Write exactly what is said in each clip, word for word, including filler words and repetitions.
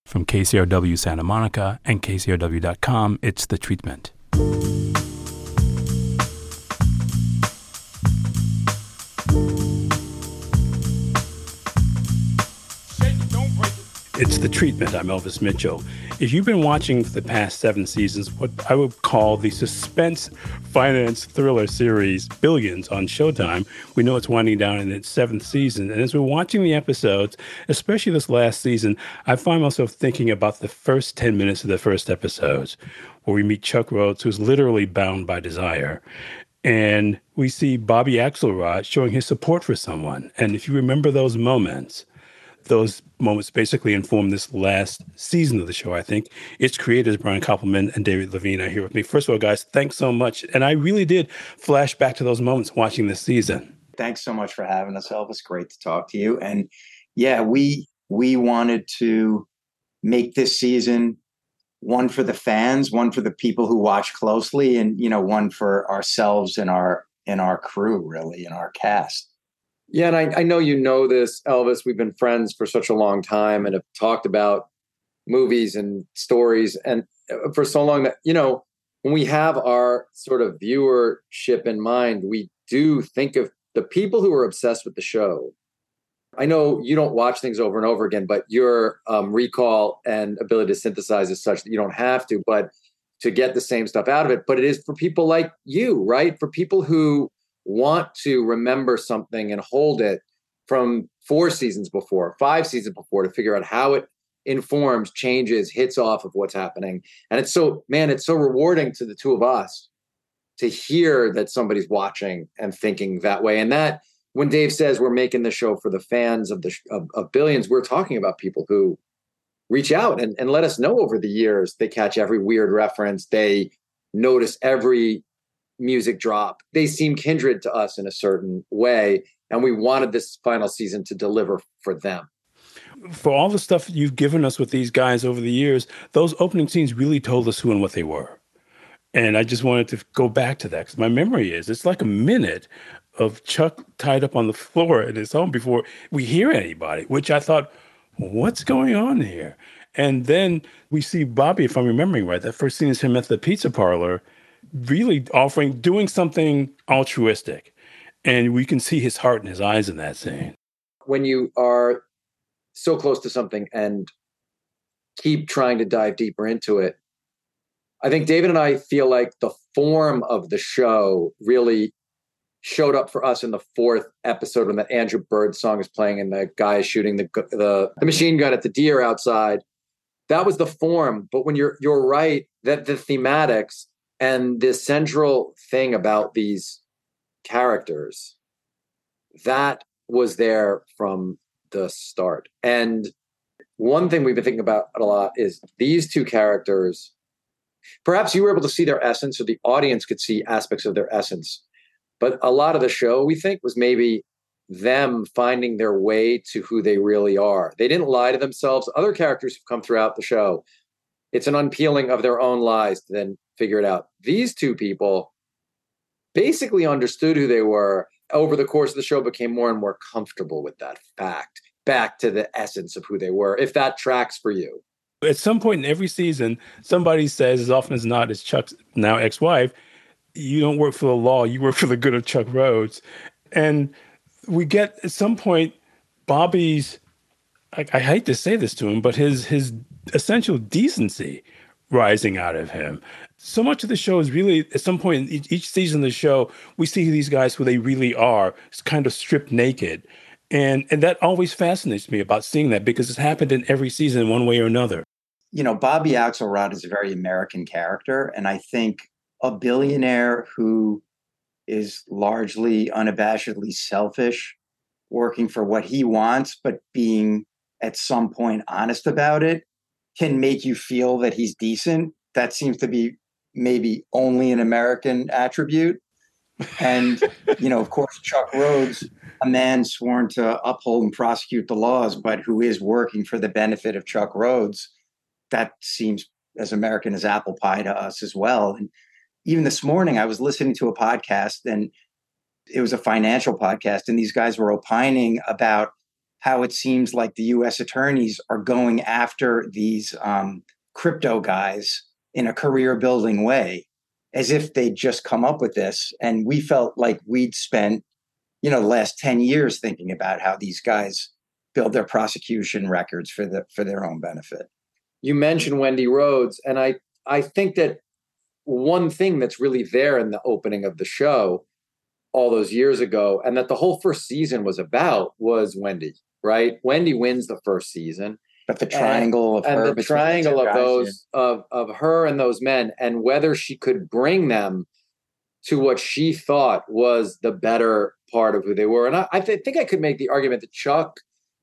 From K C R W Santa Monica and K C R W dot com, it's The Treatment. It's The Treatment. I'm Elvis Mitchell. If you've been watching for the past seven seasons, what I would call the suspense finance thriller series Billions on Showtime, we know it's winding down in its seventh season. And as we're watching the episodes, especially this last season, I find myself thinking about the first ten minutes of the first episodes, where we meet Chuck Rhoades, who's literally bound by desire. And we see Bobby Axelrod showing his support for someone. And if you remember those moments, those moments basically inform this last season of the show, I think. Its creators, Brian Koppelman and David Levine, are here with me. First of all, guys, thanks so much. And I really did flash back to those moments watching this season. Thanks so much for having us, Elvis. Great to talk to you. And yeah, we we wanted to make this season one for the fans, one for the people who watch closely, and, you know, one for ourselves and our and our crew, really, and our cast. Yeah, and I, I know you know this, Elvis. We've been friends for such a long time and have talked about movies and stories and for so long that, you know, when we have our sort of viewership in mind, we do think of the people who are obsessed with the show. I know you don't watch things over and over again, but your um, recall and ability to synthesize is such that you don't have to, but to get the same stuff out of it. But it is for people like you, right? For people who want to remember something and hold it from four seasons before, five seasons before, to figure out how it informs, changes, hits off of what's happening. And it's so, man, it's so rewarding to the two of us to hear that somebody's watching and thinking that way. And that when Dave says we're making the show for the fans of the of, of Billions, we're talking about people who reach out and, and let us know over the years. They catch every weird reference. They notice every music drop. They seem kindred to us in a certain way. And we wanted this final season to deliver for them. For all the stuff you've given us with these guys over the years, those opening scenes really told us who and what they were. And I just wanted to go back to that because my memory is it's like a minute of Chuck tied up on the floor at his home before we hear anybody, which I thought, what's going on here? And then we see Bobby, if I'm remembering right, that first scene is him at the pizza parlor, really offering, doing something altruistic. And we can see his heart in his eyes in that scene. When you are so close to something and keep trying to dive deeper into it, I think David and I feel like the form of the show really showed up for us in the fourth episode when that Andrew Bird song is playing and the guy is shooting the, the, the machine gun at the deer outside. That was the form. But when you're, you're right, that the thematics and the central thing about these characters, that was there from the start. And one thing we've been thinking about a lot is these two characters, perhaps you were able to see their essence or the audience could see aspects of their essence. But a lot of the show, we think, was maybe them finding their way to who they really are. They didn't lie to themselves. Other characters have come throughout the show. It's an unpeeling of their own lies to then figure it out. These two people basically understood who they were. Over the course of the show, became more and more comfortable with that fact, back to the essence of who they were, if that tracks for you. At some point in every season, somebody says, as often as not, as Chuck's now ex-wife, you don't work for the law, you work for the good of Chuck Rhoades. And we get, at some point, Bobby's, I, I hate to say this to him, but his his essential decency rising out of him. So much of the show is really, at some point in each, each season of the show, we see these guys who they really are, it's kind of stripped naked. And and that always fascinates me about seeing that because it's happened in every season in one way or another. You know, Bobby Axelrod is a very American character. And I think a billionaire who is largely unabashedly selfish, working for what he wants, but being at some point honest about it, can make you feel that he's decent. That seems to be maybe only an American attribute. And, you know, of course, Chuck Rhoades, a man sworn to uphold and prosecute the laws, but who is working for the benefit of Chuck Rhoades, that seems as American as apple pie to us as well. And even this morning, I was listening to a podcast, and it was a financial podcast, and these guys were opining about how it seems like the U S attorneys are going after these um, crypto guys in a career building way, as if they'd just come up with this. And we felt like we'd spent, you know, the last ten years thinking about how these guys build their prosecution records for the, for their own benefit. You mentioned Wendy Rhodes, and I, I think that one thing that's really there in the opening of the show all those years ago, and that the whole first season was about, was Wendy, right? Wendy wins the first season. But the triangle and, of her, and the triangle the of guys, those yeah. of of her and those men, and whether she could bring them to what she thought was the better part of who they were. And I, I th- think I could make the argument that Chuck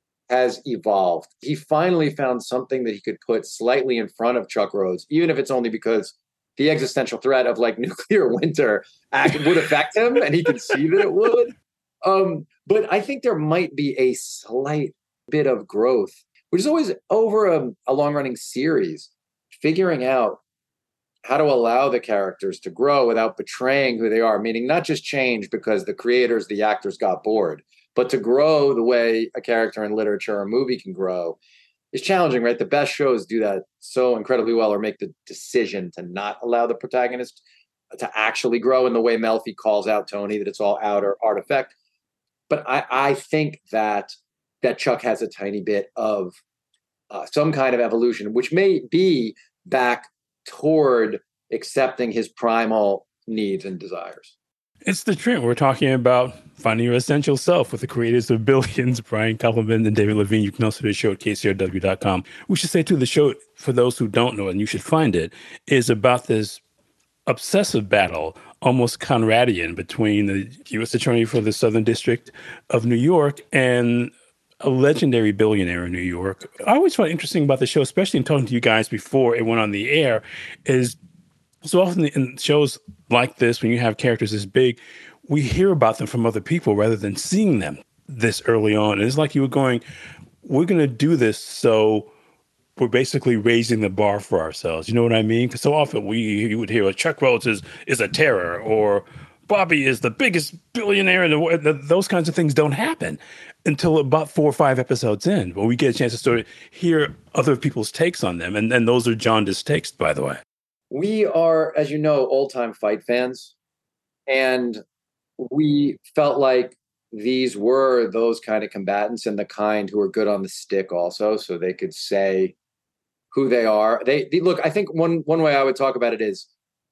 has evolved. He finally found something that he could put slightly in front of Chuck Rhodes, even if it's only because the existential threat of like nuclear winter act would affect him, and he could see that it would. Um, but I think there might be a slight bit of growth, which is always over a, a long-running series, figuring out how to allow the characters to grow without betraying who they are, meaning not just change because the creators, the actors got bored, but to grow the way a character in literature or a movie can grow is challenging, right? The best shows do that so incredibly well, or make the decision to not allow the protagonist to actually grow in the way Melfi calls out Tony, that it's all outer artifact. But I, I think that that Chuck has a tiny bit of uh, some kind of evolution, which may be back toward accepting his primal needs and desires. It's the trend. We're talking about finding your essential self with the creators of Billions, Brian Koppelman and David Levine. You can also do the show at K C R W dot com. We should say, too, the show, for those who don't know, and you should find it, is about this obsessive battle, almost Conradian, between the U S attorney for the Southern District of New York and a legendary billionaire in New York. I always find interesting about the show, especially in talking to you guys before it went on the air, is so often in shows like this, when you have characters this big, we hear about them from other people rather than seeing them this early on. And it's like you were going, we're going to do this, so we're basically raising the bar for ourselves. You know what I mean? Because so often we you would hear, Chuck Rhodes is, is a terror, or Bobby is the biggest billionaire in the world. Those kinds of things don't happen until about four or five episodes in, when we get a chance to sort of hear other people's takes on them. And, and those are jaundiced takes, by the way. We are, as you know, old-time fight fans, and we felt like these were those kind of combatants, and the kind who are good on the stick also, so they could say who they are. They, they look, I think one one way I would talk about it is,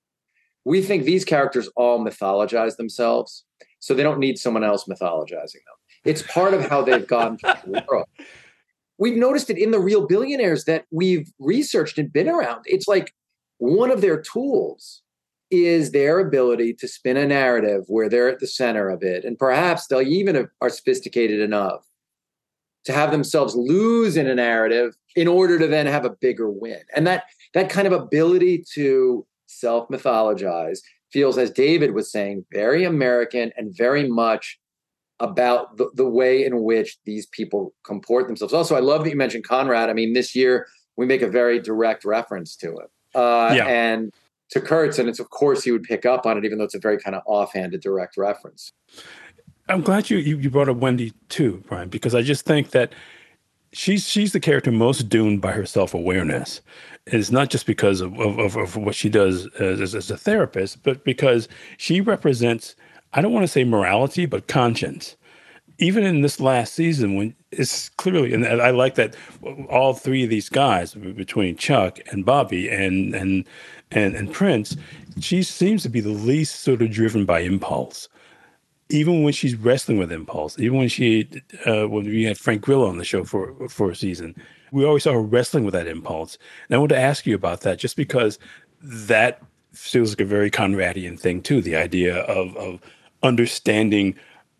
we think these characters all mythologize themselves, so they don't need someone else mythologizing them. It's part of how they've gone through the world. We've noticed it in the real billionaires that we've researched and been around. It's like, one of their tools is their ability to spin a narrative where they're at the center of it. And perhaps they'll even are sophisticated enough to have themselves lose in a narrative in order to then have a bigger win. And that that kind of ability to self-mythologize feels, as David was saying, very American and very much about the, the way in which these people comport themselves. Also, I love that you mentioned Conrad. I mean, this year we make a very direct reference to him. Uh, yeah. And to Kurtz, and it's of course he would pick up on it, even though it's a very kind of offhanded direct reference. I'm glad you, you you brought up Wendy too, Brian, because I just think that she's she's the character most doomed by her self-awareness. It's not just because of of, of what she does as, as a therapist, but because she represents, I don't want to say morality, but conscience. Even in this last season, when it's clearly, and I like that all three of these guys, between Chuck and Bobby and and and, and Prince, she seems to be the least sort of driven by impulse. Even when she's wrestling with impulse, even when she, uh, when we had Frank Grillo on the show for for a season, we always saw her wrestling with that impulse. And I want to ask you about that, just because that feels like a very Conradian thing too. The idea of of understanding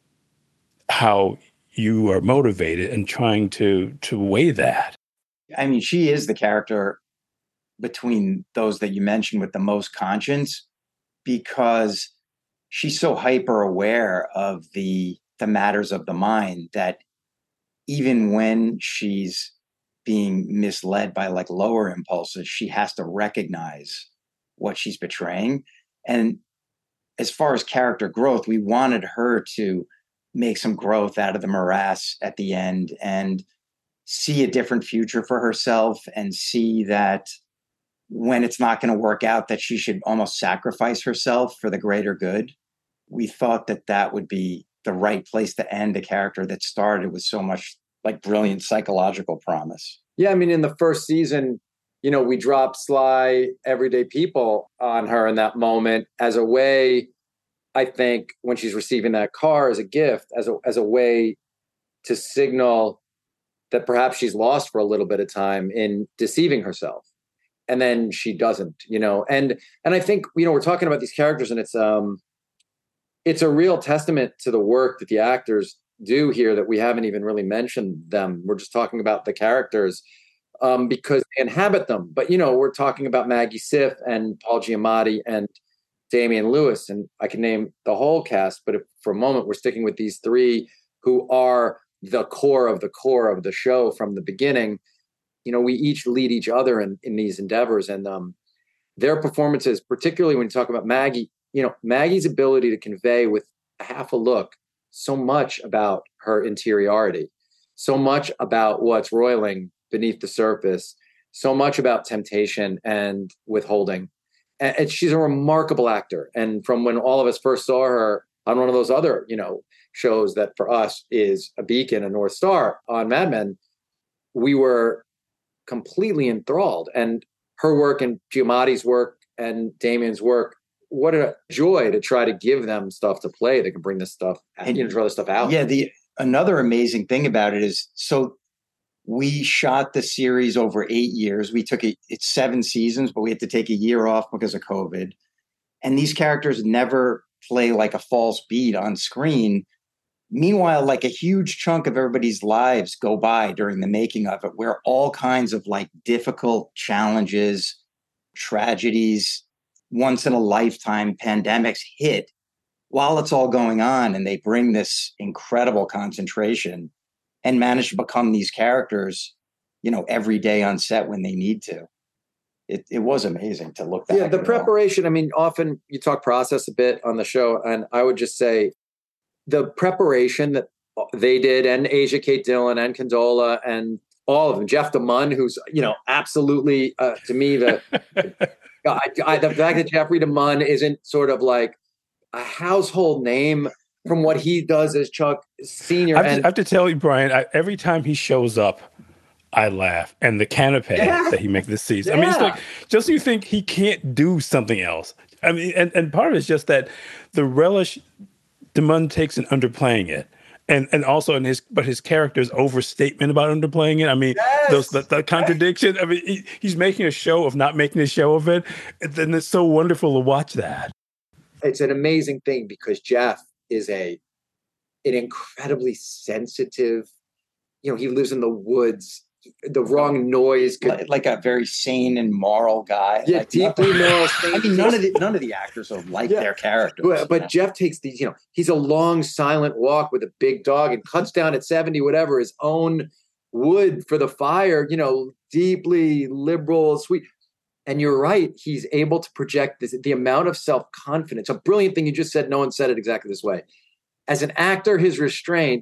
how you are motivated and trying to to weigh that. I mean, she is the character between those that you mentioned with the most conscience, because she's so hyper aware of the the matters of the mind that even when she's being misled by like lower impulses, she has to recognize what she's betraying. And as far as character growth, we wanted her to make some growth out of the morass at the end and see a different future for herself, and see that when it's not going to work out, that she should almost sacrifice herself for the greater good. We thought that that would be the right place to end a character that started with so much like brilliant psychological promise. Yeah, I mean, in the first season, you know, we dropped Sly Everyday People on her in that moment as a way, I think, when she's receiving that car as a gift, as a as a way to signal that perhaps she's lost for a little bit of time in deceiving herself. And then she doesn't, you know, and and I think, you know, we're talking about these characters, and it's um it's a real testament to the work that the actors do here that we haven't even really mentioned them. We're just talking about the characters um, because they inhabit them. But, you know, we're talking about Maggie Siff and Paul Giamatti and Damian Lewis, and I can name the whole cast. But if for a moment we're sticking with these three who are the core of the core of the show from the beginning, you know, we each lead each other in, in these endeavors, and um, their performances, particularly when you talk about Maggie, you know, Maggie's ability to convey with a half a look so much about her interiority, so much about what's roiling beneath the surface, so much about temptation and withholding. And, and she's a remarkable actor. And from when all of us first saw her on one of those other, you know, shows that for us is a beacon, a North Star on Mad Men, we were completely enthralled. And her work and Giamatti's work and Damian's work, what a joy to try to give them stuff to play that can bring this stuff, and, you know, draw this stuff out. Yeah, the another amazing thing about it is, so we shot the series over eight years. We took it, it's seven seasons, but we had to take a year off because of COVID. And these characters never play like a false beat on screen. Meanwhile, like a huge chunk of everybody's lives go by during the making of it, where all kinds of like difficult challenges, tragedies, once in a lifetime pandemics hit while it's all going on. And they bring this incredible concentration and manage to become these characters, you know, every day on set when they need to. It it was amazing to look back. Yeah, the preparation, I mean, often you talk process a bit on the show, and I would just say the preparation that they did, and Asia Kate Dillon and Condola and all of them, Jeff DeMunn, who's, you know, absolutely, uh, to me, the I, I, the fact that Jeffrey DeMunn isn't sort of like a household name from what he does as Chuck Senior. I have, and, to, I have to tell you, Brian, I, every time he shows up, I laugh. And the canapé yeah. that he makes this season. Yeah. I mean, it's like, just you think he can't do something else. I mean, and, and part of it is just that the relish DeMunn takes in underplaying it. And and also in his, but his character's overstatement about underplaying it. I mean, yes. those the, the contradiction. I mean, he, he's making a show of not making a show of it. And it's so wonderful to watch that. It's an amazing thing because Jeff is a an incredibly sensitive, you know, he lives in the woods. The wrong noise could, like, like a very sane and moral guy. Yeah, like, deeply moral. I mean, none of the none of the actors are like yeah. their characters. But, but Jeff takes these, you know, he's a long, silent walk with a big dog and cuts down at seventy, whatever, his own wood for the fire, you know, deeply liberal, sweet. And you're right, he's able to project this, the amount of self-confidence. A brilliant thing you just said, no one said it exactly this way. As an actor, his restraint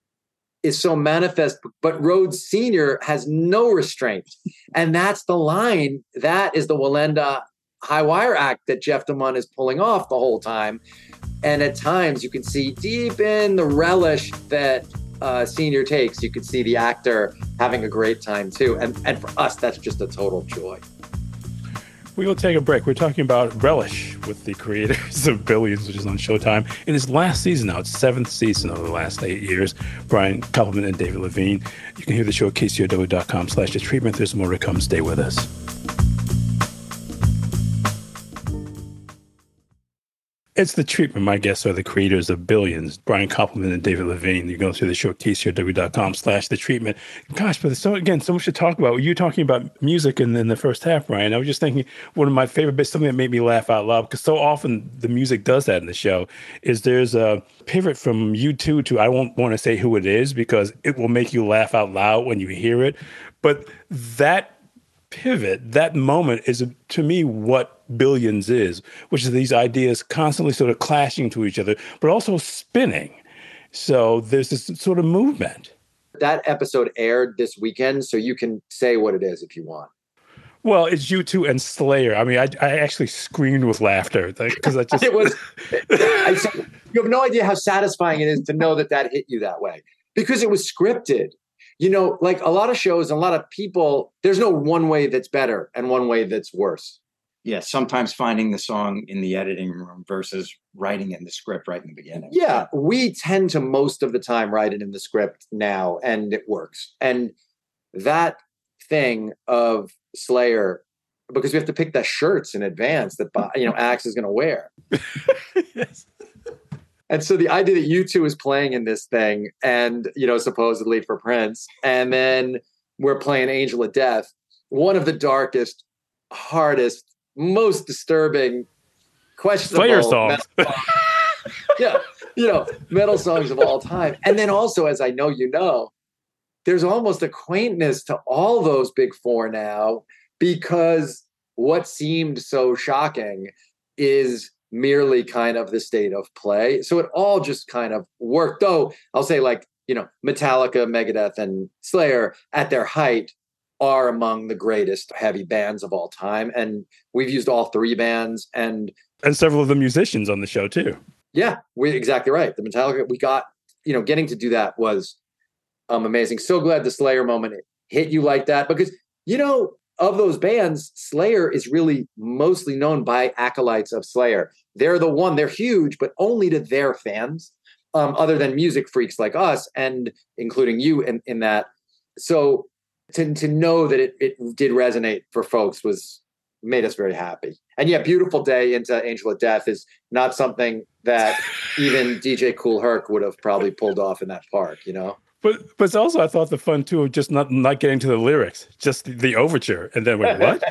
is so manifest, but Rhodes Senior has no restraint. And that's the line. That is the Wallenda high wire act that Jeff DeMunn is pulling off the whole time. And at times you can see deep in the relish that uh, Senior takes, you can see the actor having a great time too. And, and for us, that's just a total joy. We will take a break. We're talking about Relish with the creators of Billions, which is on Showtime. In its last season now, it's seventh season over the last eight years. Brian Koppelman and David Levine. You can hear the show at K C R W dot com slash the treatment. There's more to come. Stay with us. It's The Treatment. My guests are the creators of Billions, Brian Koppelman and David Levine. You go through the show at K C R W dot com slash the treatment. Gosh, but there's so, again, so much to talk about. You were talking about music in, in the first half, Brian. I was just thinking one of my favorite bits, something that made me laugh out loud, because so often the music does that in the show, is there's a pivot from U two to, I won't want to say who it is, because it will make you laugh out loud when you hear it. But that pivot, that moment is, to me, what Billions is, which is these ideas constantly sort of clashing to each other, but also spinning. So there's this sort of movement. That episode aired this weekend, so you can say what it is if you want. Well, it's U two and Slayer. I mean, I, I actually screamed with laughter because I just it was. I, you have no idea how satisfying it is to know that that hit you that way, because it was scripted. You know, like a lot of shows and a lot of people, there's no one way that's better and one way that's worse. Yeah, sometimes finding the song in the editing room versus writing in the script right in the beginning. Yeah, we tend to most of the time write it in the script now, and it works. And that thing of Slayer, because we have to pick the shirts in advance that, you know, Axe is going to wear. Yes. And so the idea that U two is playing in this thing, and, you know, supposedly for Prince, and then we're playing Angel of Death, one of the darkest, hardest, most disturbing, questionable Slayer songs. Metal songs. Yeah, you know, metal songs of all time. And then also, as I know you know, there's almost a quaintness to all those big four now, because what seemed so shocking is merely kind of the state of play. So it all just kind of worked. Though I'll say, like, you know, Metallica, Megadeth, and Slayer at their height are among the greatest heavy bands of all time. And we've used all three bands and and several of the musicians on the show too. Yeah, we exactly right. The Metallica, we got, you know, getting to do that was um, amazing. So glad the Slayer moment hit you like that, because, you know, of those bands, Slayer is really mostly known by acolytes of Slayer. They're the one, they're huge, but only to their fans, um, other than music freaks like us, and including you in, in that. So to, to know that it, it did resonate for folks was made us very happy. And yeah, Beautiful Day into Angel of Death is not something that even D J Kool Herc would have probably pulled off in that park, you know? But but it's also, I thought, the fun too of just not not getting to the lyrics, just the, the overture, and then wait, what?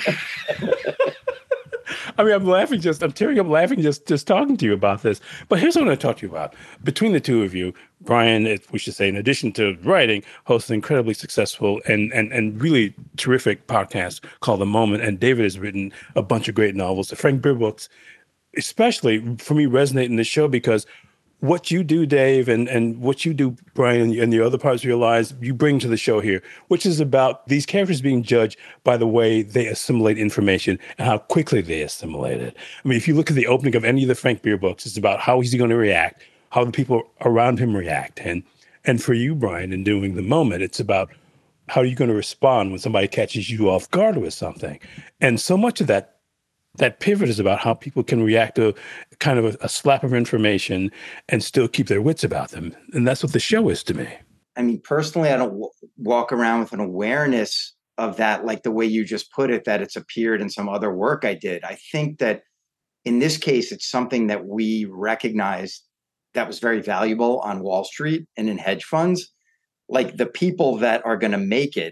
I mean, I'm laughing just, I'm tearing up laughing just just talking to you about this. But here's what I want to talk to you about. Between the two of you, Brian, it, we should say, in addition to writing, hosts an incredibly successful and and and really terrific podcast called The Moment. And David has written a bunch of great novels. The Frank Beer books, especially for me, resonate in this show because what you do, Dave, and, and what you do, Brian, and the other parts of your lives, you bring to the show here, which is about these characters being judged by the way they assimilate information and how quickly they assimilate it. I mean, if you look at the opening of any of the Frank Beer books, it's about how is he going to react, how the people around him react. And and for you, Brian, in doing The Moment, it's about how are you going to respond when somebody catches you off guard with something. And so much of that That pivot is about how people can react to kind of a, a slap of information and still keep their wits about them. And that's what the show is to me. I mean, personally, I don't w- walk around with an awareness of that, like the way you just put it, that it's appeared in some other work I did. I think that in this case, it's something that we recognized that was very valuable on Wall Street and in hedge funds. Like the people that are going to make it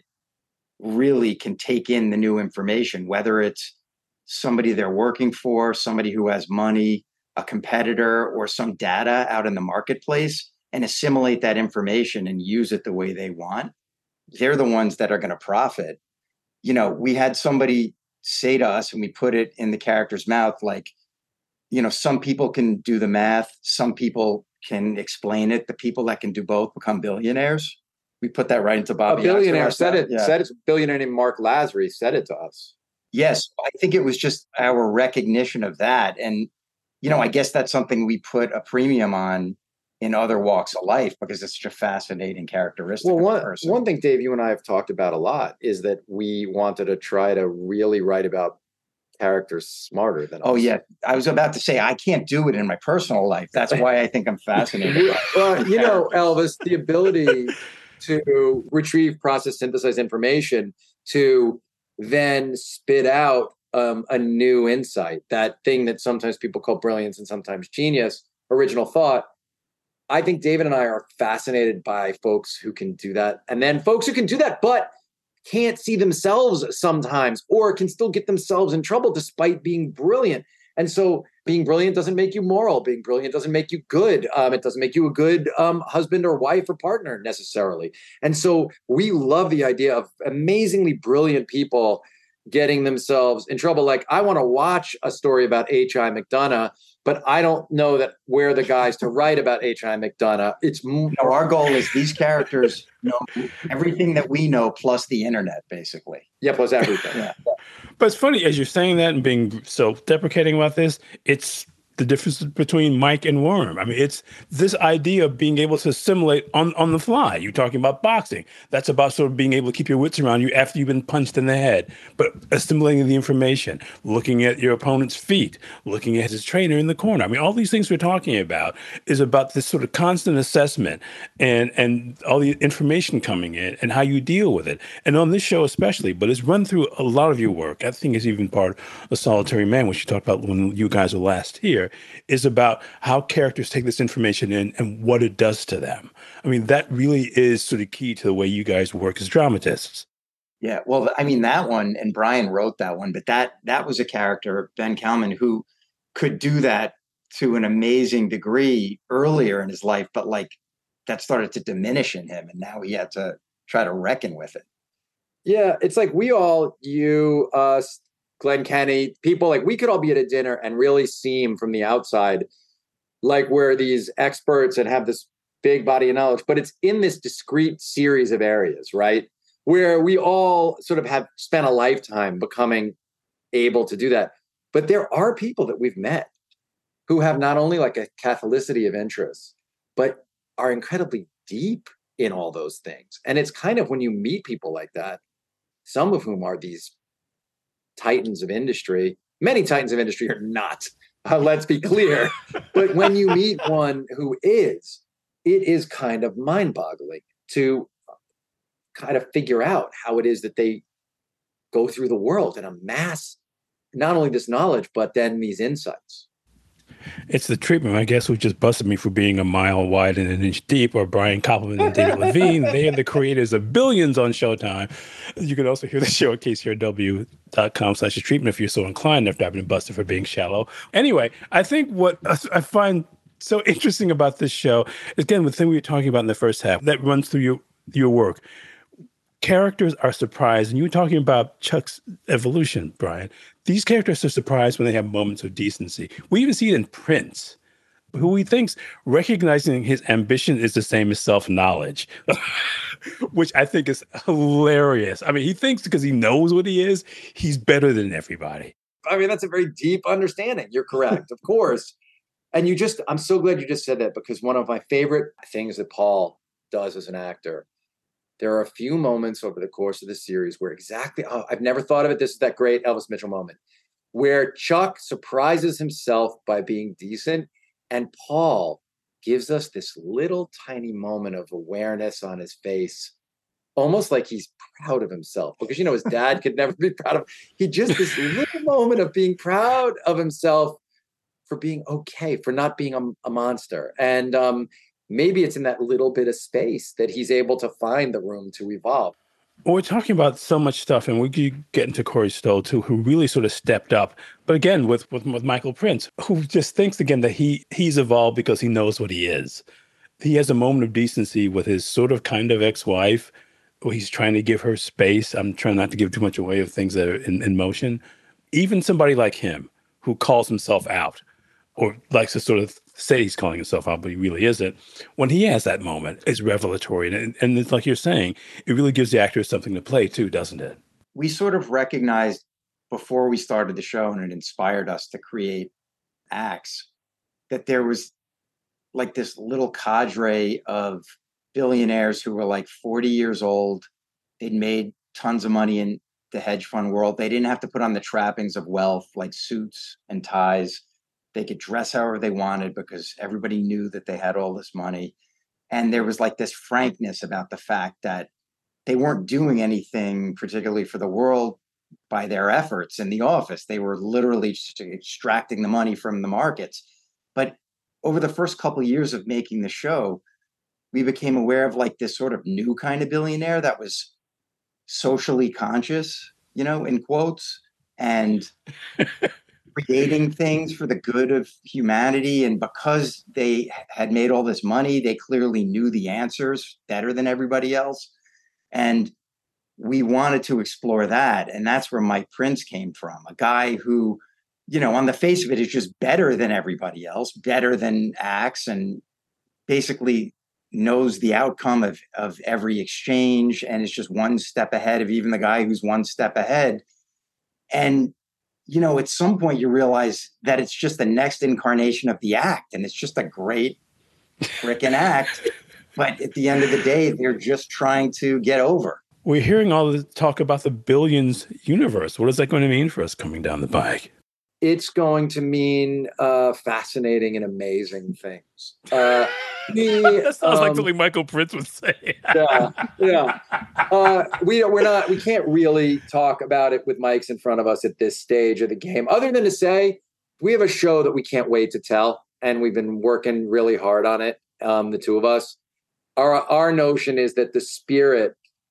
really can take in the new information, whether it's somebody they're working for, somebody who has money, a competitor, or some data out in the marketplace, and assimilate that information and use it the way they want. They're the ones that are going to profit. You know, we had somebody say to us, and we put it in the character's mouth, like, you know, some people can do the math, some people can explain it. The people that can do both become billionaires. We put that right into Bobby. A billionaire said it. Yeah. Said it's a billionaire named Mark Lazary said it to us. Yes, I think it was just our recognition of that. And, you know, I guess that's something we put a premium on in other walks of life because it's such a fascinating characteristic well, of one, a person. One thing, Dave, you and I have talked about a lot is that we wanted to try to really write about characters smarter than us. Oh, yeah. I was about to say, I can't do it in my personal life. That's why I think I'm fascinated. Well, you know, Elvis, the ability to retrieve, process, synthesize information to then spit out um, a new insight, that thing that sometimes people call brilliance and sometimes genius, original thought. I think David and I are fascinated by folks who can do that. And then folks who can do that, but can't see themselves sometimes, or can still get themselves in trouble despite being brilliant. And so being brilliant doesn't make you moral. Being brilliant doesn't make you good. Um, it doesn't make you a good um, husband or wife or partner necessarily. And so we love the idea of amazingly brilliant people getting themselves in trouble. Like I want to watch a story about H I McDonough but I don't know that we're the guys to write about H I McDonough. It's more, no, our goal is these characters know everything that we know plus the internet, basically. Yeah, plus everything. Yeah. But it's funny, as you're saying that and being so deprecating about this, it's the difference between Mike and Worm. I mean, it's this idea of being able to assimilate on, on the fly. You're talking about boxing. That's about sort of being able to keep your wits around you after you've been punched in the head, but assimilating the information, looking at your opponent's feet, looking at his trainer in the corner. I mean, all these things we're talking about is about this sort of constant assessment and, and all the information coming in and how you deal with it. And on this show especially, but it's run through a lot of your work. I think it's even part of Solitary Man, which you talked about when you guys were last here, is about how characters take this information in and what it does to them. I mean, that really is sort of key to the way you guys work as dramatists. Yeah, well, I mean, that one, and Brian wrote that one, but that that was a character, Ben Kalman, who could do that to an amazing degree earlier in his life, but like that started to diminish in him, and now he had to try to reckon with it. Yeah, it's like we all, you, us, Glenn Kenny, people, like we could all be at a dinner and really seem from the outside like we're these experts and have this big body of knowledge, but it's in this discrete series of areas, right? Where we all sort of have spent a lifetime becoming able to do that. But there are people that we've met who have not only like a catholicity of interest, but are incredibly deep in all those things. And it's kind of when you meet people like that, some of whom are these titans of industry. Many titans of industry are not, uh, let's be clear. But when you meet one who is, it is kind of mind-boggling to kind of figure out how it is that they go through the world and amass not only this knowledge, but then these insights. It's the treatment, I guess, who just busted me for being a mile wide and an inch deep, or Brian Koppelman and David Levine. They are the creators of Billions on Showtime. You can also hear the show at K C R W dot com slash treatment if you're so inclined after I've been busted for being shallow. Anyway, I think what I find so interesting about this show, again, the thing we were talking about in the first half, that runs through your, your work. Characters are surprised, and you were talking about Chuck's evolution, Brian. These characters are surprised when they have moments of decency. We even see it in Prince, who he thinks recognizing his ambition is the same as self-knowledge, which I think is hilarious. I mean, he thinks because he knows what he is, he's better than everybody. I mean, that's a very deep understanding. You're correct, of course. And you just, I'm so glad you just said that, because one of my favorite things that Paul does as an actor, there are a few moments over the course of the series where exactly, oh, I've never thought of it. This is that great Elvis Mitchell moment where Chuck surprises himself by being decent. And Paul gives us this little tiny moment of awareness on his face, almost like he's proud of himself, because, you know, his dad could never be proud of him. He just, this little moment of being proud of himself for being okay, for not being a, a monster. And, um, maybe it's in that little bit of space that he's able to find the room to evolve. Well, we're talking about so much stuff, and we could get into Corey Stoll, too, who really sort of stepped up. But again, with, with, with Michael Prince, who just thinks, again, that he he's evolved because he knows what he is. He has a moment of decency with his sort of kind of ex-wife, where he's trying to give her space. I'm trying not to give too much away of things that are in, in motion. Even somebody like him, who calls himself out, or likes to sort of say he's calling himself out, but he really isn't. When he has that moment, it's revelatory. And, and it's like you're saying, it really gives the actors something to play too, doesn't it? We sort of recognized before we started the show, and it inspired us to create acts, that there was like this little cadre of billionaires who were like forty years old. They'd made tons of money in the hedge fund world. They didn't have to put on the trappings of wealth like suits and ties. They could dress however they wanted because everybody knew that they had all this money. And there was like this frankness about the fact that they weren't doing anything particularly for the world by their efforts in the office. They were literally just extracting the money from the markets. But over the first couple of years of making the show, we became aware of like this sort of new kind of billionaire that was socially conscious, you know, in quotes, and creating things for the good of humanity. And because they had made all this money, they clearly knew the answers better than everybody else. And we wanted to explore that. And that's where Mike Prince came from, a guy who you know, on the face of it, is just better than everybody else, better than Axe, and basically knows the outcome of, of every exchange and is just one step ahead of even the guy who's one step ahead. And, you know, at some point you realize that it's just the next incarnation of the act, and it's just a great frickin' act. But at the end of the day, they're just trying to get over. We're hearing all the talk about the Billions universe. What is that going to mean for us coming down the pike? It's going to mean uh, fascinating and amazing things. Uh, the, that sounds um, like something Michael Prince would say. yeah, yeah. Uh, we we're not. We can't really talk about it with mics in front of us at this stage of the game, other than to say we have a show that we can't wait to tell, and we've been working really hard on it. Um, the two of us. Our our notion is that the spirit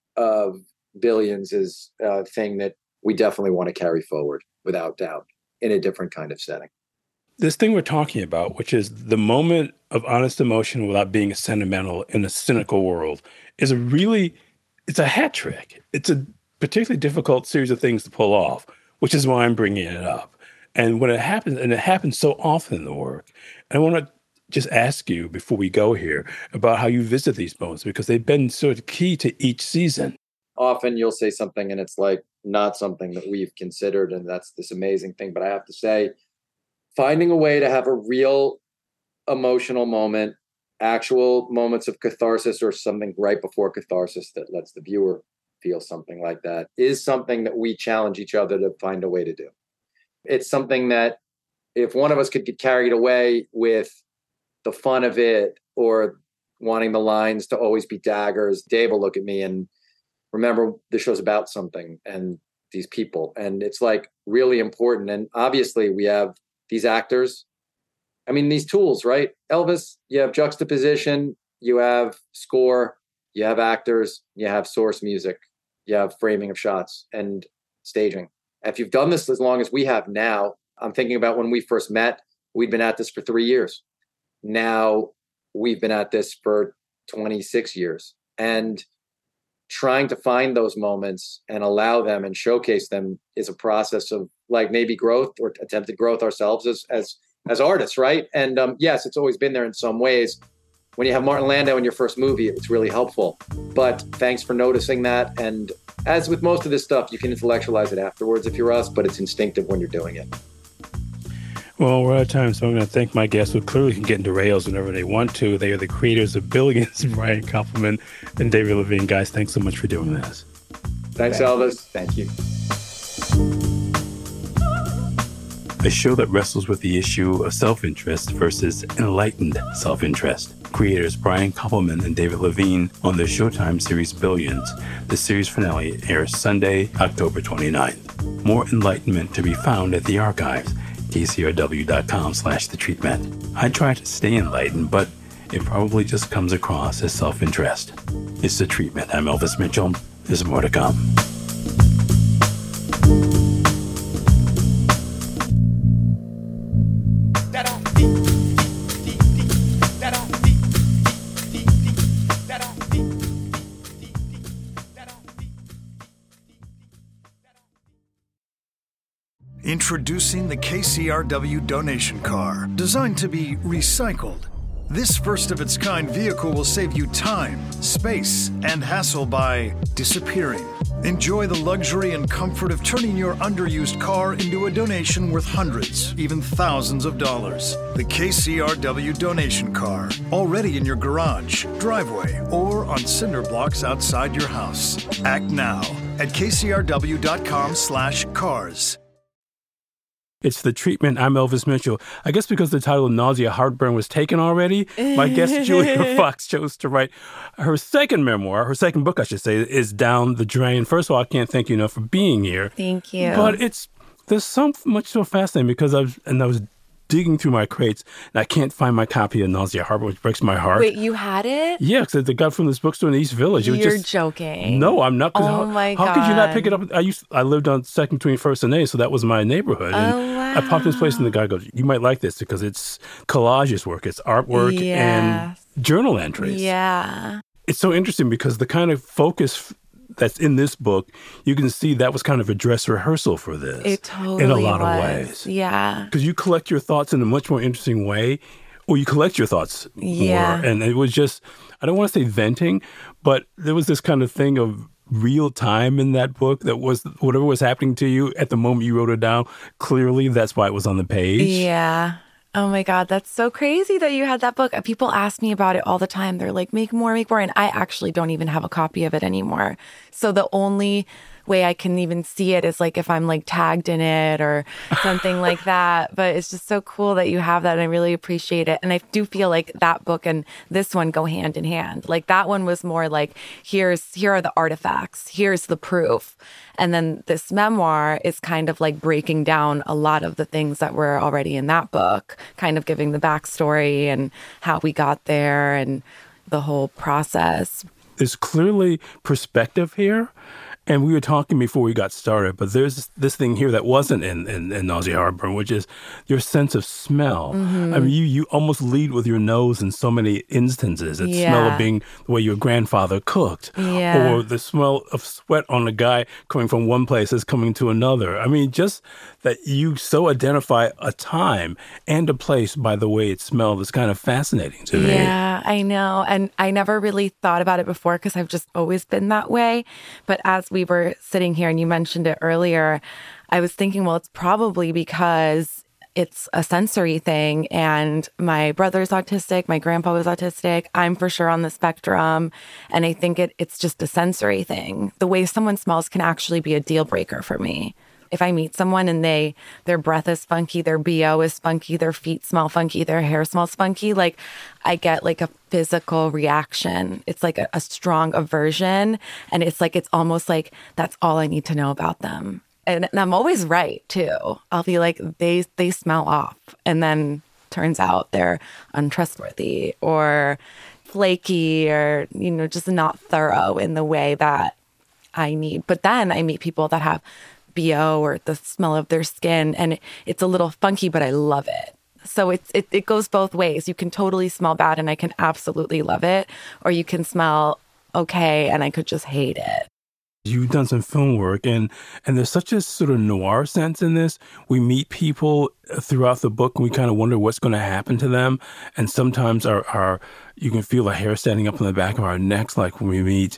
of Billions is a thing that we definitely want to carry forward, without doubt, in a different kind of setting. This thing we're talking about, which is the moment of honest emotion without being sentimental in a cynical world, is a really, it's a hat trick. It's a particularly difficult series of things to pull off, which is why I'm bringing it up. And when it happens, and it happens so often in the work, and I want to just ask you before we go here about how you visit these moments, because they've been sort of key to each season. Often you'll say something and it's like not something that we've considered, and that's this amazing thing. But I have to say, finding a way to have a real emotional moment, actual moments of catharsis, or something right before catharsis that lets the viewer feel something like that, is something that we challenge each other to find a way to do. It's something that if one of us could get carried away with the fun of it or wanting the lines to always be daggers, Dave will look at me and remember the show's about something and these people. And it's like really important. And obviously we have these actors. I mean, these tools, right? Elvis, you have juxtaposition, you have score, you have actors, you have source music, you have framing of shots and staging. If you've done this as long as we have now, I'm thinking about when we first met, we'd been at this for three years. Now we've been at this for twenty-six years, and trying to find those moments and allow them and showcase them is a process of like maybe growth or attempted growth ourselves as, as, as artists. Right. And um, yes, it's always been there in some ways. When you have Martin Landau in your first movie, it's really helpful, but thanks for noticing that. And as with most of this stuff, you can intellectualize it afterwards if you're us, but it's instinctive when you're doing it. Well, we're out of time, so I'm going to thank my guests who clearly can get into rails whenever they want to. They are the creators of Billions, Brian Koppelman and David Levine. Guys, thanks so much for doing this. Thanks, Elvis. Thank you. A show that wrestles with the issue of self-interest versus enlightened self-interest. Creators Brian Koppelman and David Levine on the Showtime series Billions. The series finale airs Sunday, October twenty-ninth. More enlightenment to be found at the archives. K C R W dot com slash the treatment. I try to stay enlightened, but it probably just comes across as self-interest. It's The Treatment. I'm Elvis Mitchell. There's more to come. Introducing the K C R W donation car, designed to be recycled. This first-of-its-kind vehicle will save you time, space, and hassle by disappearing. Enjoy the luxury and comfort of turning your underused car into a donation worth hundreds, even thousands of dollars. The K C R W donation car, already in your garage, driveway, or on cinder blocks outside your house. Act now at K C R W dot com slash cars. It's The Treatment. I'm Elvis Mitchell. I guess because the title Nausea, Heartburn was taken already, my guest Julia Fox chose to write her second memoir, her second book, I should say, is Down the Drain. First of all, I can't thank you enough for being here. Thank you. But it's there's so much so fascinating because I was, and I was digging through my crates, and I can't find my copy of Nausea, Heartburn, which breaks my heart. Wait, you had it? Yeah, because they got from this bookstore in the East Village. It You're was just, joking. No, I'm not. Oh, how, my how God. How could you not pick it up? I used I lived on second between First and A, so that was my neighborhood. Oh, and wow. I popped in this place, and the guy goes, you might like this because it's collages work. It's artwork Yeah. and journal entries. Yeah. It's so interesting because the kind of focus that's in this book, you can see that was kind of a dress rehearsal for this. It totally in a lot was. of ways. Yeah. Because you collect your thoughts in a much more interesting way, or you collect your thoughts Yeah. more. And it was just, I don't want to say venting, but there was this kind of thing of real time in that book that was whatever was happening to you at the moment you wrote it down. Clearly, that's why it was on the page. Yeah. Oh my God, that's so crazy that you had that book. People ask me about it all the time. They're like, make more, make more. And I actually don't even have a copy of it anymore. So the only way I can even see it is like if I'm like tagged in it or something like that. But it's just so cool that you have that. And I really appreciate it. And I do feel like that book and this one go hand in hand. Like that one was more like, here's, here are the artifacts. Here's the proof. And then this memoir is kind of like breaking down a lot of the things that were already in that book, kind of giving the backstory and how we got there and the whole process. There's clearly perspective here. And we were talking before we got started, but there's this thing here that wasn't in, in, in Nausea Heartburn, which is your sense of smell. Mm-hmm. I mean, you, you almost lead with your nose in so many instances. The yeah. smell of being the way your grandfather cooked, yeah. or the smell of sweat on a guy coming from one place is coming to another. I mean, just that you so identify a time and a place by the way it smelled is kind of fascinating to me. Yeah, I know. And I never really thought about it before because I've just always been that way. But as we were sitting here and you mentioned it earlier, I was thinking, well, it's probably because it's a sensory thing. And my brother's autistic, my grandpa was autistic. I'm for sure on the spectrum. And I think it it's just a sensory thing. The way someone smells can actually be a deal breaker for me. If I meet someone and they their breath is funky, their B O is funky, their feet smell funky, their hair smells funky, like I get like a physical reaction. It's like a, a strong aversion. And it's like, it's almost like that's all I need to know about them. And, and I'm always right too. I'll be like, they they smell off. And then turns out they're untrustworthy or flaky or, you know, just not thorough in the way that I need. But then I meet people that have B O or the smell of their skin, and it's a little funky, but I love it. So it's it, it goes both ways. You can totally smell bad and I can absolutely love it, or you can smell okay and I could just hate it. You've done some film work, and and there's such a sort of noir sense in this. We meet people throughout the book, and we kind of wonder what's going to happen to them. And sometimes our, our you can feel the hair standing up on the back of our necks, like when we meet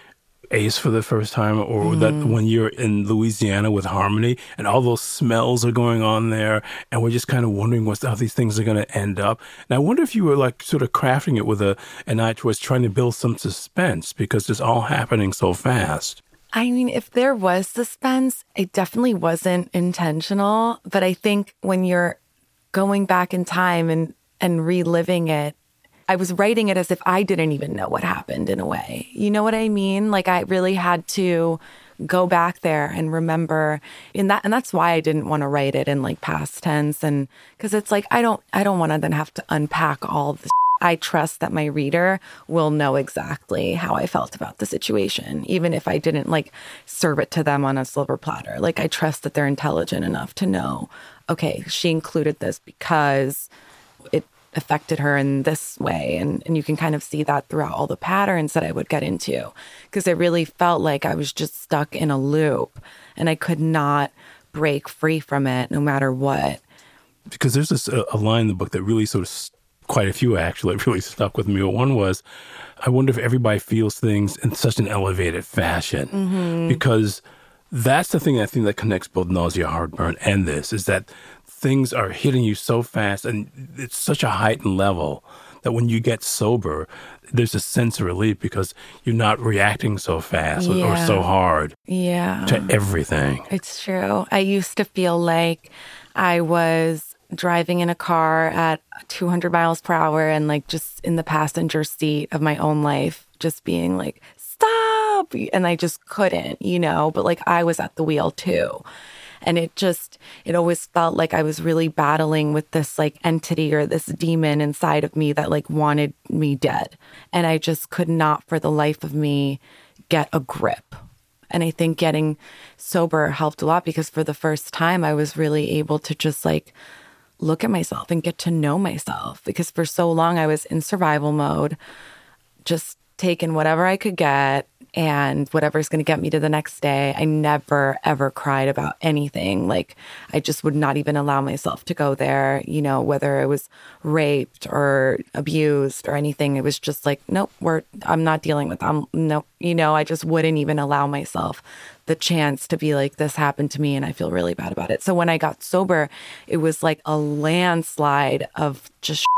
Ace for the first time, or mm. that when you're in Louisiana with Harmony and all those smells are going on there, and we're just kind of wondering what's, how these things are going to end up. And I wonder if you were like sort of crafting it with a, an eye towards trying to build some suspense because it's all happening so fast. I mean, if there was suspense, it definitely wasn't intentional. But I think when you're going back in time and, and reliving it, I was writing it as if I didn't even know what happened in a way. You know what I mean? Like I really had to go back there and remember in that. And that's why I didn't want to write it in like past tense. And because it's like, I don't, I don't want to then have to unpack all this. I trust that my reader will know exactly how I felt about the situation, even if I didn't like serve it to them on a silver platter. Like I trust that they're intelligent enough to know, okay, she included this because it affected her in this way. And, and you can kind of see that throughout all the patterns that I would get into, because it really felt like I was just stuck in a loop and I could not break free from it no matter what. Because there's this uh, a line in the book that really sort of, st- quite a few actually, really stuck with me. One was, I wonder if everybody feels things in such an elevated fashion. Mm-hmm. Because that's the thing I think that connects both Nausea, Heartburn and this, is that things are hitting you so fast and it's such a heightened level that when you get sober, there's a sense of relief because you're not reacting so fast yeah. or, or so hard yeah. to everything. It's true. I used to feel like I was driving in a car at two hundred miles per hour and like just in the passenger seat of my own life, just being like, stop. And I just couldn't, you know, but like I was at the wheel too. And it just, it always felt like I was really battling with this like entity or this demon inside of me that like wanted me dead. And I just could not for the life of me get a grip. And I think getting sober helped a lot because for the first time I was really able to just like look at myself and get to know myself, because for so long I was in survival mode, just taken whatever I could get and whatever's going to get me to the next day. I never, ever cried about anything. Like, I just would not even allow myself to go there, you know, whether it was raped or abused or anything. It was just like, nope, we're, I'm not dealing with them. Nope. You know, I just wouldn't even allow myself the chance to be like, this happened to me and I feel really bad about it. So when I got sober, it was like a landslide of just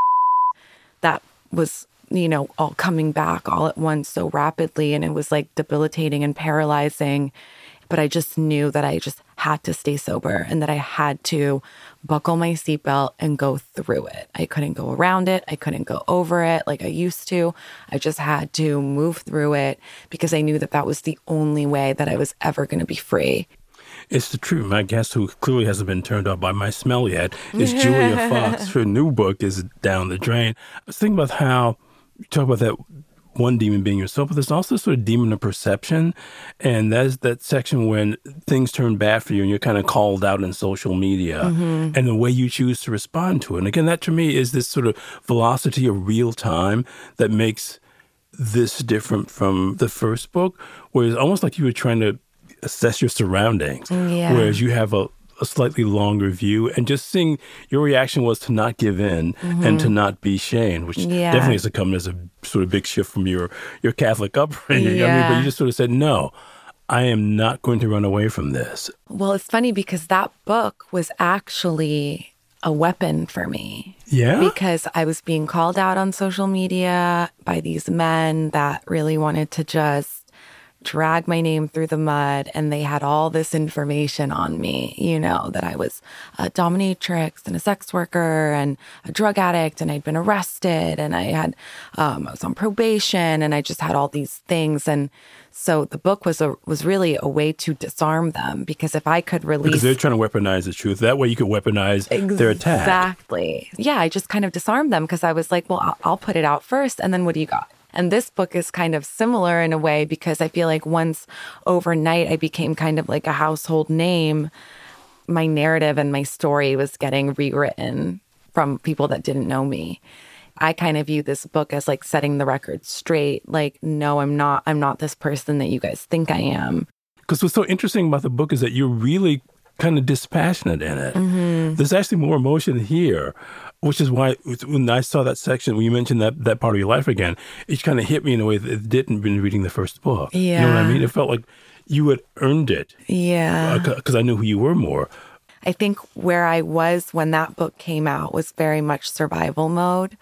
that was, you know, all coming back all at once so rapidly. And it was like debilitating and paralyzing. But I just knew that I just had to stay sober and that I had to buckle my seatbelt and go through it. I couldn't go around it. I couldn't go over it like I used to. I just had to move through it because I knew that that was the only way that I was ever going to be free. It's the truth. My guest, who clearly hasn't been turned off by my smell yet, is Julia Fox. Her new book is Down the Drain. I was thinking about how you talk about that one demon being yourself, but there's also sort of demon of perception. And that's that section when things turn bad for you and you're kind of called out in social media mm-hmm. and the way you choose to respond to it. And again, that to me is this sort of velocity of real time that makes this different from the first book, where it's almost like you were trying to assess your surroundings, yeah. whereas you have a a slightly longer view, and just seeing your reaction was to not give in mm-hmm. and to not be shamed, which yeah. definitely has come as a sort of big shift from your, your Catholic upbringing. Yeah. I mean, but you just sort of said, no, I am not going to run away from this. Well, it's funny because that book was actually a weapon for me. Yeah? Because I was being called out on social media by these men that really wanted to just drag my name through the mud, and they had all this information on me, you know, that I was a dominatrix and a sex worker and a drug addict, and I'd been arrested, and I had, um, I was on probation, and I just had all these things. And so the book was a was really a way to disarm them, because if I could release... Because they're trying to weaponize the truth. That way you could weaponize exactly. their attack. Exactly. Yeah, I just kind of disarmed them because I was like, well, I'll, I'll put it out first, and then what do you got? And this book is kind of similar in a way, because I feel like once overnight I became kind of like a household name, my narrative and my story was getting rewritten from people that didn't know me. I kind of view this book as like setting the record straight. Like, no, I'm not, I'm not this person that you guys think I am. Because what's so interesting about the book is that you're really kind of dispassionate in it. Mm-hmm. There's actually more emotion here. Which is why when I saw that section, when you mentioned that, that part of your life again, it kind of hit me in a way that it didn't when reading the first book. Yeah. You know what I mean? It felt like you had earned it. Yeah. Because uh, I knew who you were more. I think where I was when that book came out was very much survival mode.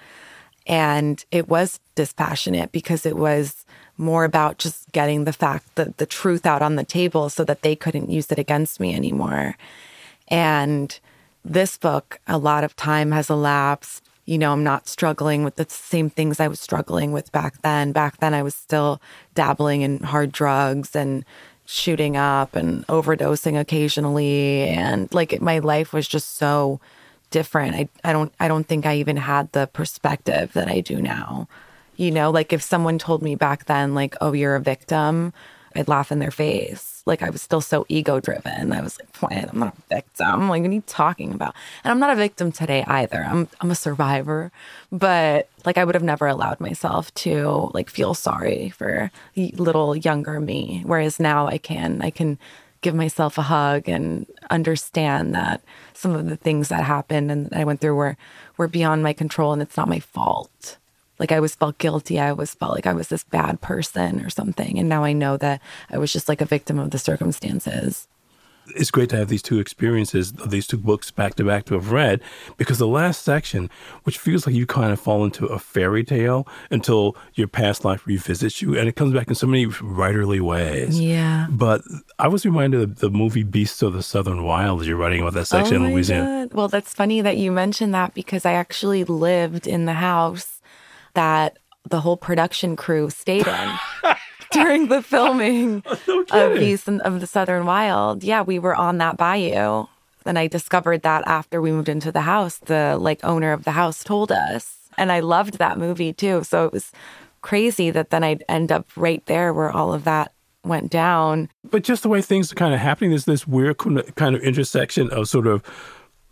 And it was dispassionate because it was more about just getting the fact, that the truth out on the table so that they couldn't use it against me anymore. And this book, a lot of time has elapsed. You know, I'm not struggling with the same things I was struggling with back then. Back then, I was still dabbling in hard drugs and shooting up and overdosing occasionally. And like, my life was just so different. I, I don't, I don't think I even had the perspective that I do now. You know, like if someone told me back then, like, oh, you're a victim, I'd laugh in their face. Like, I was still so ego driven. I was like, what? I'm not a victim. Like, what are you talking about? And I'm not a victim today either. I'm I'm a survivor. But like, I would have never allowed myself to like feel sorry for little younger me. Whereas now I can, I can give myself a hug and understand that some of the things that happened and that I went through were were beyond my control, and it's not my fault. Like, I always felt guilty. I always felt like I was this bad person or something. And now I know that I was just like a victim of the circumstances. It's great to have these two experiences, these two books back to back to have read, because the last section, which feels like you kind of fall into a fairy tale until your past life revisits you, and it comes back in so many writerly ways. Yeah. But I was reminded of the movie Beasts of the Southern Wild as you're writing about that section oh in Louisiana. God. Well, that's funny that you mentioned that, because I actually lived in the house that the whole production crew stayed in during the filming no of Beasts of the Southern Wild. Yeah, we were on that bayou. And I discovered that after we moved into the house. The like owner of the house told us. And I loved that movie too. So it was crazy that then I'd end up right there where all of that went down. But just the way things are kind of happening, there's this weird kind of intersection of sort of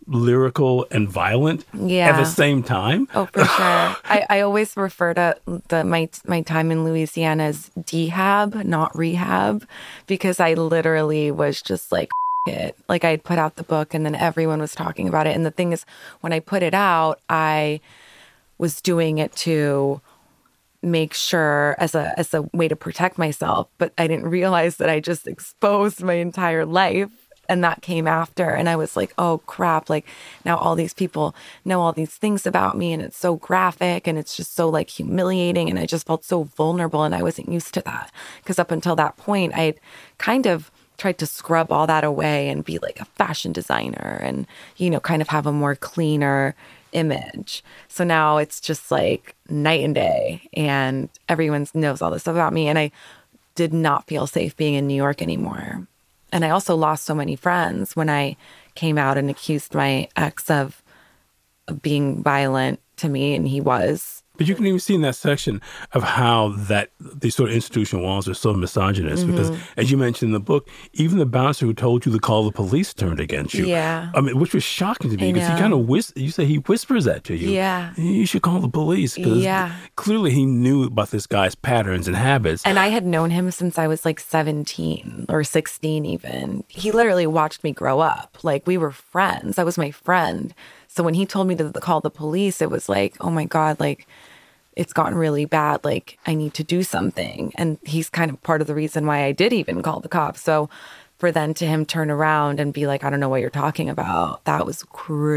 lyrical and violent yeah. at the same time. Oh, for sure. I, I always refer to the my my time in Louisiana as dehab, not rehab, because I literally was just like, it. Like I'd put out the book and then everyone was talking about it. And the thing is, when I put it out, I was doing it to make sure as a as a way to protect myself, but I didn't realize that I just exposed my entire life. And that came after. And I was like, oh, crap. Like now all these people know all these things about me and it's so graphic and it's just so like humiliating. And I just felt so vulnerable and I wasn't used to that. Because up until that point, I kind of tried to scrub all that away and be like a fashion designer and, you know, kind of have a more cleaner image. So now it's just like night and day and everyone knows all this stuff about me. And I did not feel safe being in New York anymore. And I also lost so many friends when I came out and accused my ex of, of being violent to me, and he was. But you can even see in that section of how that these sort of institutional walls are so misogynist. Mm-hmm. Because, as you mentioned in the book, even the bouncer who told you to call the police turned against you. Yeah. I mean, which was shocking to me because he kind of whis- you say he whispers that to you. Yeah. You should call the police because yeah. clearly he knew about this guy's patterns and habits. And I had known him since I was like seventeen or sixteen even. He literally watched me grow up. Like we were friends. That was my friend. So when he told me to call the police, it was like, oh my God, like it's gotten really bad. Like I need to do something. And he's kind of part of the reason why I did even call the cops. So for then to him turn around and be like, I don't know what you're talking about. That was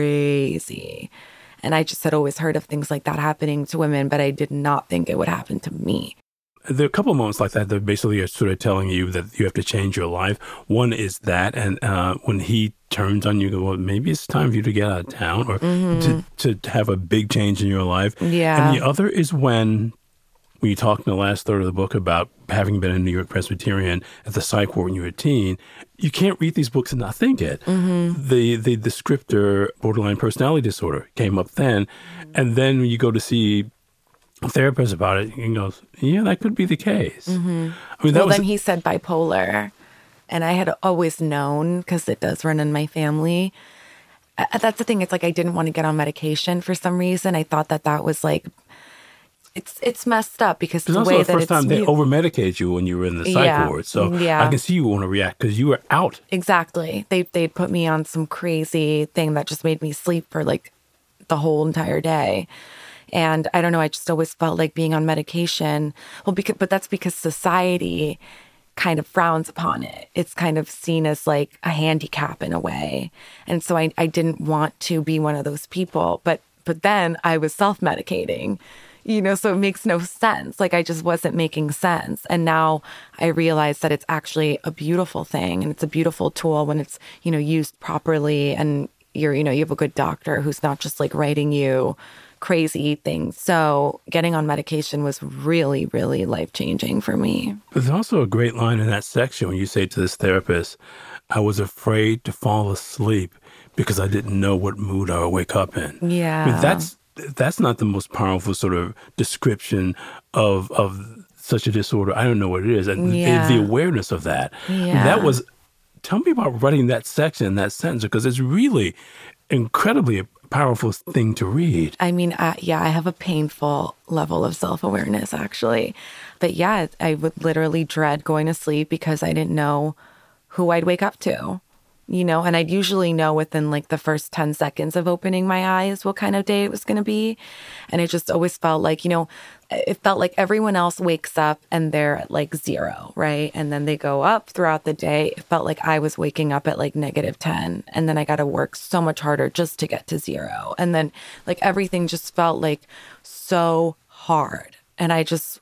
crazy. And I just had always heard of things like that happening to women, but I did not think it would happen to me. There are a couple of moments like that that basically are sort of telling you that you have to change your life. One is that, and uh, when he turns on you, go, well, maybe it's time for you to get out of town or mm-hmm. to, to have a big change in your life. Yeah. And the other is when, when you talk in the last third of the book about having been a New York Presbyterian at the psych ward when you were a teen, you can't read these books and not think it. Mm-hmm. The, the descriptor borderline personality disorder came up then. And then when you go to see a therapist about it, he goes, yeah, that could be the case. Mm-hmm. I mean, that well, was, then he said bipolar. And I had always known, because it does run in my family. Uh, that's the thing. It's like I didn't want to get on medication for some reason. I thought that that was like, it's it's messed up because the also way the that first it's... time they over-medicate you when you were in the psych yeah. ward. So yeah. I can see you want to react because you were out. Exactly. They, they'd put me on some crazy thing that just made me sleep for like the whole entire day. And I don't know, I just always felt like being on medication. Well, because, but that's because society kind of frowns upon it. It's kind of seen as like a handicap in a way. And so I, I didn't want to be one of those people. But but then I was self-medicating, you know, so it makes no sense. Like I just wasn't making sense. And now I realize that it's actually a beautiful thing. And it's a beautiful tool when it's, you know, used properly. And you're, you know, you have a good doctor who's not just like writing you crazy things. So getting on medication was really, really life-changing for me. There's also a great line in that section when you say to this therapist, I was afraid to fall asleep because I didn't know what mood I would wake up in. Yeah. I mean, that's that's not the most powerful sort of description of of such a disorder. I don't know what it is. And yeah. the, the awareness of that. Yeah. That was, tell me about writing that section, that sentence, because it's really incredibly powerful thing to read. I mean, uh, yeah, I have a painful level of self-awareness, actually. But yeah, I would literally dread going to sleep because I didn't know who I'd wake up to, you know, and I'd usually know within like the first ten seconds of opening my eyes what kind of day it was going to be. And it just always felt like, you know, it felt like everyone else wakes up and they're at like zero, right? And then they go up throughout the day. It felt like I was waking up at like negative ten. And then I got to work so much harder just to get to zero. And then like everything just felt like so hard. And I just,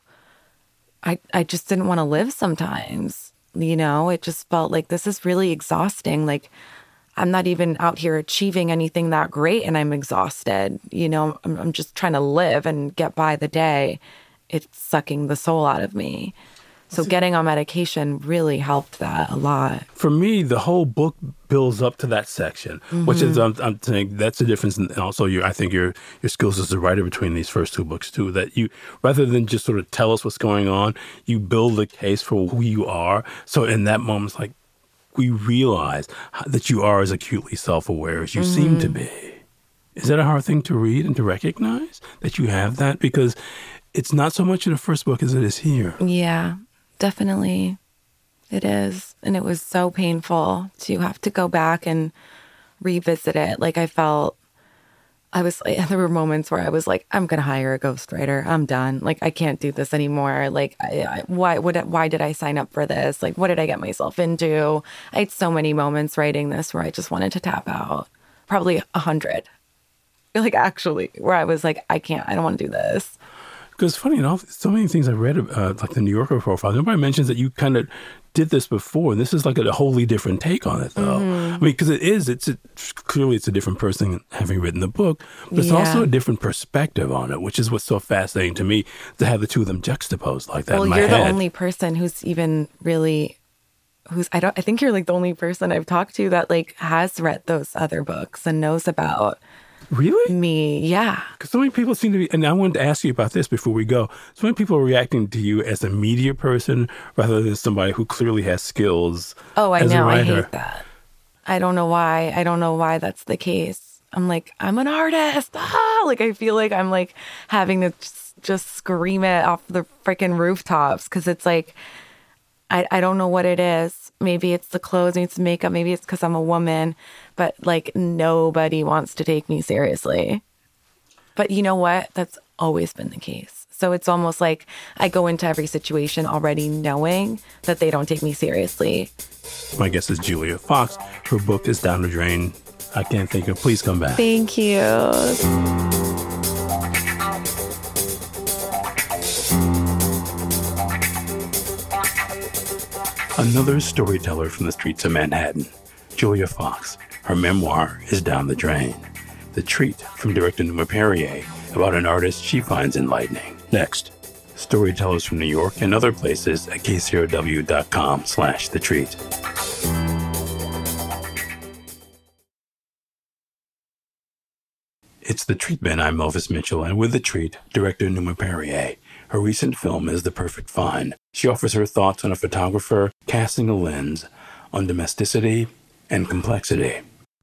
I, I just didn't want to live sometimes, you know? It just felt like this is really exhausting. Like I'm not even out here achieving anything that great and I'm exhausted. You know, I'm, I'm just trying to live and get by the day. It's sucking the soul out of me. So getting on medication really helped that a lot. For me, the whole book builds up to that section, mm-hmm. which is, I'm, I'm saying that's the difference. And also, your, I think your your skills as a writer between these first two books, too, that you, rather than just sort of tell us what's going on, you build a case for who you are. So in that moment, it's like, we realize that you are as acutely self-aware as you mm-hmm. seem to be. Is that a hard thing to read and to recognize that you have that? Because it's not so much in the first book as it is here. Yeah, definitely. It is. And it was so painful to have to go back and revisit it. Like I felt, I was, there were moments where I was like, I'm going to hire a ghostwriter. I'm done. Like, I can't do this anymore. Like, I, I, why would, why did I sign up for this? Like, what did I get myself into? I had so many moments writing this where I just wanted to tap out. Probably a hundred. Like, actually, where I was like, I can't, I don't want to do this. Because funny enough, so many things I read, uh, like the New Yorker profile, nobody mentions that you kind of did this before. This is like a, a wholly different take on it, though. Mm-hmm. I mean, because it is, it's a, clearly it's a different person having written the book, but it's yeah. also a different perspective on it, which is what's so fascinating to me, to have the two of them juxtaposed like that well, in my you're head. The only person who's even really, who's, I don't, I think you're like the only person I've talked to that like has read those other books and knows about Really? Me, yeah. Because so many people seem to be, and I wanted to ask you about this before we go. So many people are reacting to you as a media person rather than somebody who clearly has skills. Oh, I as know. A I writer. hate that. I don't know why. I don't know why that's the case. I'm like, I'm an artist. Ah! Like, I feel like I'm like having to just, just scream it off the freaking rooftops because it's like, I, I don't know what it is. Maybe it's the clothes, maybe it's makeup, maybe it's because I'm a woman, but like nobody wants to take me seriously. But you know what? That's always been the case. So it's almost like I go into every situation already knowing that they don't take me seriously. My guest is Julia Fox. Her book is Down the Drain. I can't think of. Please come back. Thank you. Another storyteller from the streets of Manhattan, Julia Fox. Her memoir is Down the Drain. The Treat from director Numa Perrier about an artist she finds enlightening. Next, storytellers from New York and other places at K C R W dot com slash The Treat. It's The Treatment. I'm Elvis Mitchell, and with The Treat, director Numa Perrier. Her recent film is The Perfect Find. She offers her thoughts on a photographer casting a lens on domesticity and complexity.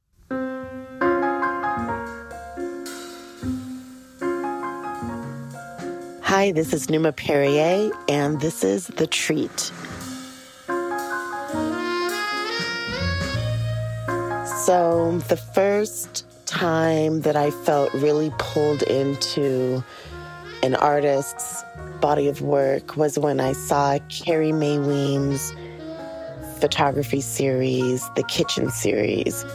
Hi, this is Numa Perrier, and this is The Treat. So the first time that I felt really pulled into an artist's body of work was when I saw Carrie Mae Weems' photography series, The Kitchen series.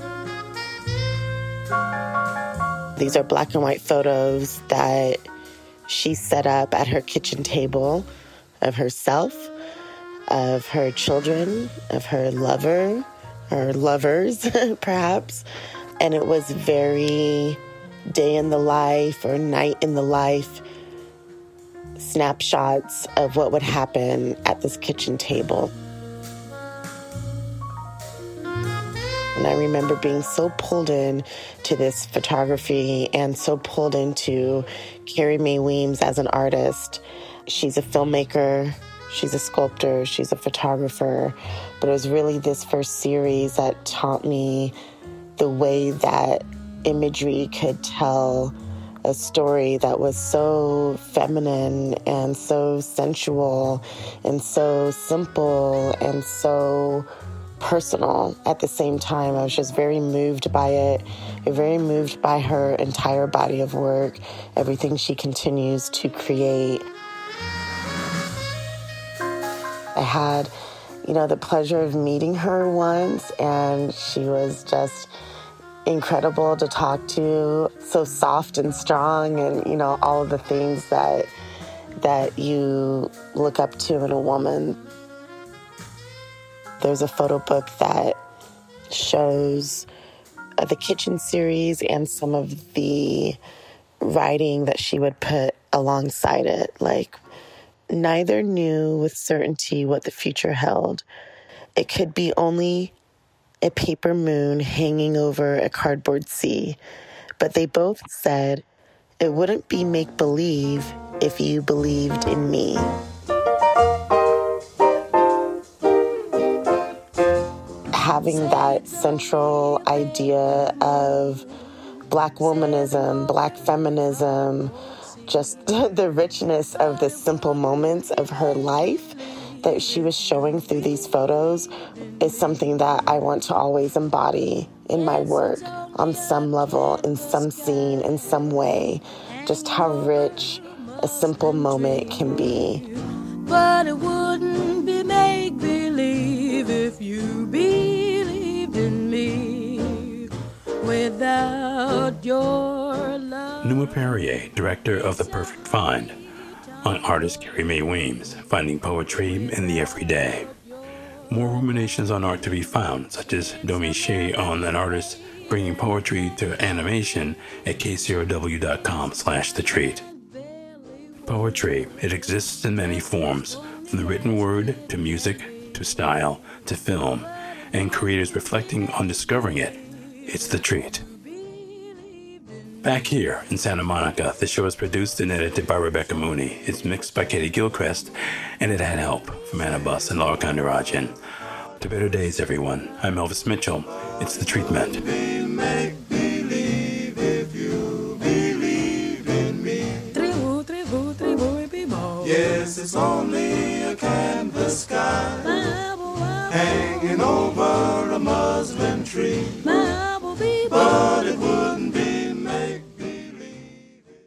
These are black and white photos that she set up at her kitchen table of herself, of her children, of her lover, or lovers, perhaps. And it was very day in the life or night in the life snapshots of what would happen at this kitchen table. And I remember being so pulled in to this photography and so pulled into Carrie Mae Weems as an artist. She's a filmmaker, she's a sculptor, she's a photographer, but it was really this first series that taught me the way that imagery could tell a story that was so feminine and so sensual and so simple and so personal at the same time. I was just very moved by it, very moved by her entire body of work, everything she continues to create. I had, you know, the pleasure of meeting her once, and she was just incredible to talk to, so soft and strong, and, you know, all of the things that that you look up to in a woman. There's a photo book that shows uh, the kitchen series and some of the writing that she would put alongside it. Like, neither knew with certainty what the future held. It could be only a paper moon hanging over a cardboard sea, but they both said it wouldn't be make-believe if you believed in me. having that central idea of Black womanism, Black feminism, just the richness of the simple moments of her life that she was showing through these photos is something that I want to always embody in my work on some level, in some scene, in some way. Just how rich a simple moment can be. But it wouldn't be make-believe if you believed in me without your love. Numa Perrier, director of The Perfect Find, on artist Carrie Mae Weems, finding poetry in the everyday. More ruminations on art to be found, such as Domi Shea on an artist bringing poetry to animation at k c r w dot com slash the treat. Poetry, it exists in many forms, from the written word to music to style to film, and creators reflecting on discovering it. It's the treat. Back here in Santa Monica, the show is produced and edited by Rebecca Mooney. It's mixed by Katie Gilchrist, and it had help from Anna Buss and Laura Kandarajan. To better days, everyone. I'm Elvis Mitchell. It's The Treatment. Yes, it's only a canvas sky hanging over a muslin tree. But